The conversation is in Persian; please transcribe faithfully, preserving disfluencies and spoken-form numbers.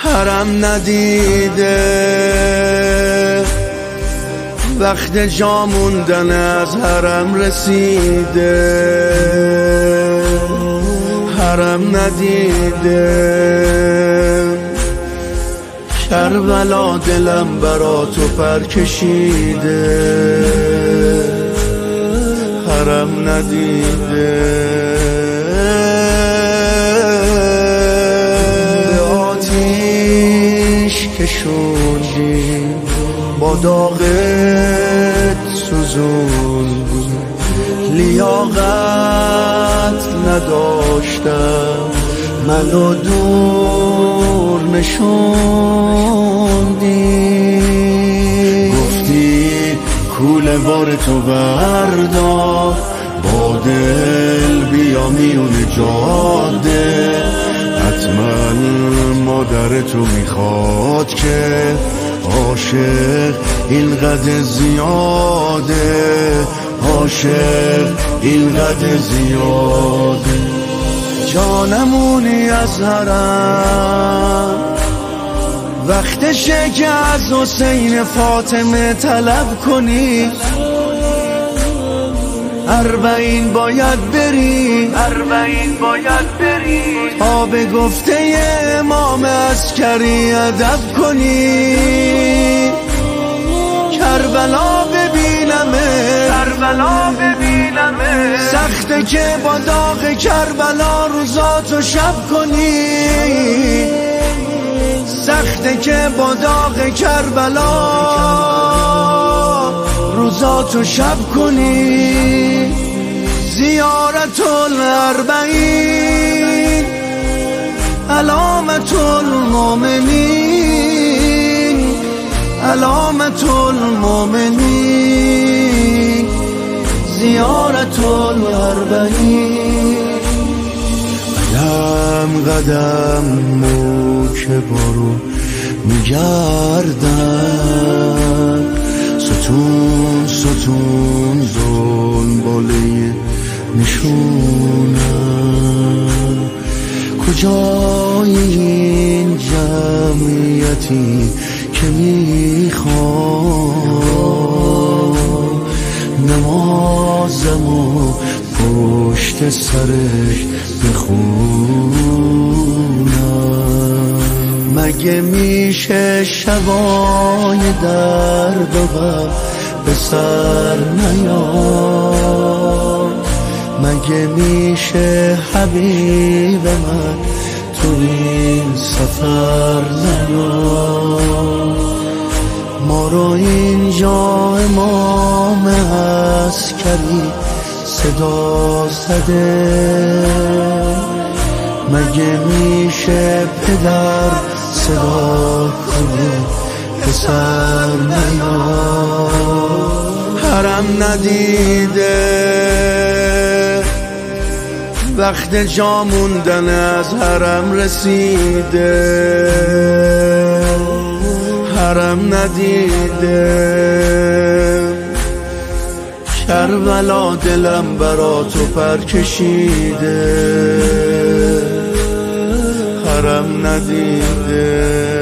حرم ندیده وقت جا موندن از حرم رسیده، حرم ندیده کربلا دلم برا تو پر کشیده، حرم ندیده به آتیش کشوندی با داغت سوزون، لیاقت نداشتم منو دور نشوندی، گفتی کوله بار تو بردار با دل بیا میون جاده، حتما مادر تو میخواد که عاشق اینقدر زیاده، عاشق اینقدر زیاده. جانمونی از حرم وقتشه که از حسین فاطمه طلب کنی، اربعین باید بری، اربعین باید بری تا به گفته امام عسکری ادب کنی، کربلا ببینمه، کربلا ببینمه سخته که با داغ کربلا روزاتو شب کنی، سخته که با داغ کربلا روزاتو شب کنی. زیارت الاربعین علامت المؤمنین، علامت المؤمنین زیارت الاربعین. قدم قدم نوک بارو میگردن، ستون ستون دنباله نشونم، کجای این جمعیتی که میخوام نمازمو پشت سرش بخونم، مگه میشه شبای درد و غم به سر نیاد، مگه میشه حبیب من تو این سفر نیاد، ما رو اینجا امام عسکری صدا زده، مگه میشه پدر صدا کنه پسر نیاد، حرم ندیده وقت جا موندن از حرم رسیده، حرم ندیده کربلا دلم برا تو پر کشیده، حرم ندیده